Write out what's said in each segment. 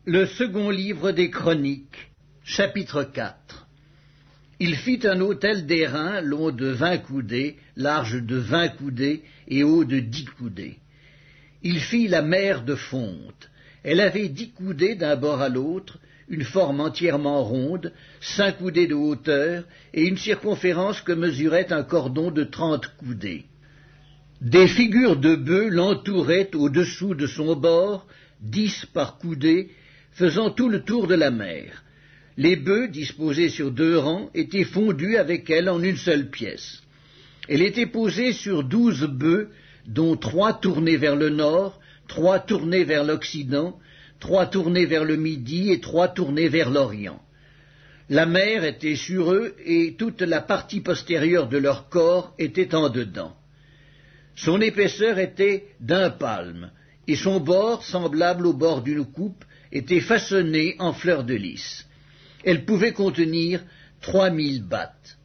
Le second livre des Chroniques, chapitre 4. Il fit un autel d'airain long de 20 coudées, large de 20 coudées et haut de 10 coudées. Il fit la mer de fonte. Elle avait 10 coudées d'un bord à l'autre, une forme entièrement ronde, 5 coudées de hauteur et une circonférence que mesurait un cordon de 30 coudées. Des figures de bœufs l'entouraient au-dessous de son bord, 10 par coudée, faisant tout le tour de la mer. Les bœufs, disposés sur 2 rangs, étaient fondus avec elle en une seule pièce. Elle était posée sur 12 bœufs, dont 3 tournés vers le nord, 3 tournés vers l'occident, 3 tournés vers le midi et 3 tournés vers l'orient. La mer était sur eux et toute la partie postérieure de leur corps était en dedans. Son épaisseur était d'1 palme, et son bord, semblable au bord d'une coupe, était façonné en fleurs de lys. Elle pouvait contenir 3000 battes.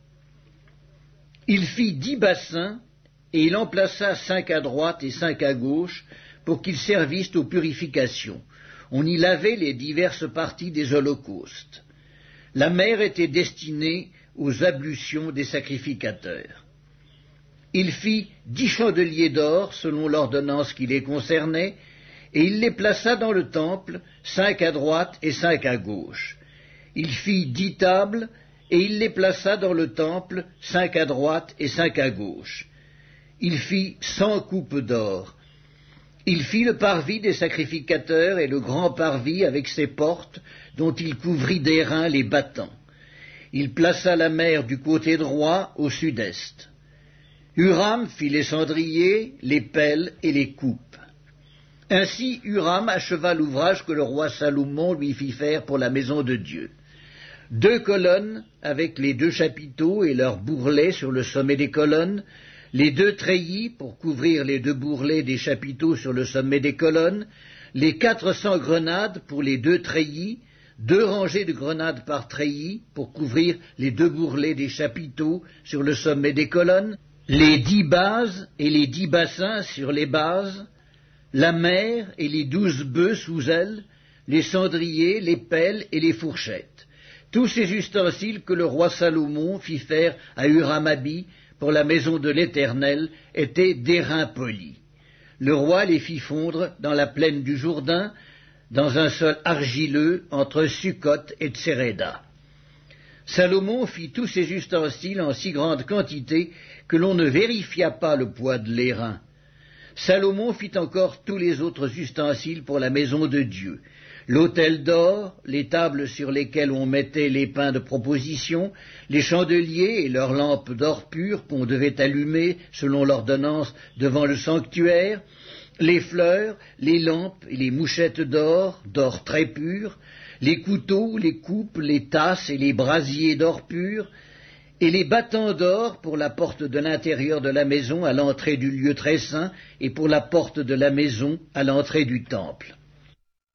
Il fit 10 bassins, et il en plaça 5 à droite et 5 à gauche, pour qu'ils servissent aux purifications. On y lavait les diverses parties des holocaustes. La mer était destinée aux ablutions des sacrificateurs. Il fit 10 chandeliers d'or, selon l'ordonnance qui les concernait, et il les plaça dans le temple, 5 à droite et 5 à gauche. Il fit 10 tables, et il les plaça dans le temple, 5 à droite et 5 à gauche. Il fit 100 coupes d'or. Il fit le parvis des sacrificateurs et le grand parvis avec ses portes, dont il couvrit d'airain les battants. Il plaça la mer du côté droit au sud-est. Huram fit les cendriers, les pelles et les coupes. Ainsi Huram acheva l'ouvrage que le roi Salomon lui fit faire pour la maison de Dieu. 2 colonnes avec les 2 chapiteaux et leurs bourrelets sur le sommet des colonnes, les 2 treillis pour couvrir les 2 bourrelets des chapiteaux sur le sommet des colonnes, les 400 grenades pour les 2 treillis, 2 rangées de grenades par treillis pour couvrir les 2 bourrelets des chapiteaux sur le sommet des colonnes, les 10 bases et les 10 bassins sur les bases, la mer et les 12 bœufs sous elle, les cendriers, les pelles et les fourchettes. Tous ces ustensiles que le roi Salomon fit faire à Huram-Abi pour la maison de l'Éternel étaient d'airain poli. Le roi les fit fondre dans la plaine du Jourdain, dans un sol argileux entre Sukkot et Tseréda. Salomon fit tous ces ustensiles en si grande quantité que l'on ne vérifia pas le poids de l'airain. Salomon fit encore tous les autres ustensiles pour la maison de Dieu, l'autel d'or, les tables sur lesquelles on mettait les pains de proposition, les chandeliers et leurs lampes d'or pur qu'on devait allumer selon l'ordonnance devant le sanctuaire, les fleurs, les lampes et les mouchettes d'or très pur, les couteaux, les coupes, les tasses et les brasiers d'or pur, et les battants d'or pour la porte de l'intérieur de la maison à l'entrée du lieu très saint et pour la porte de la maison à l'entrée du temple.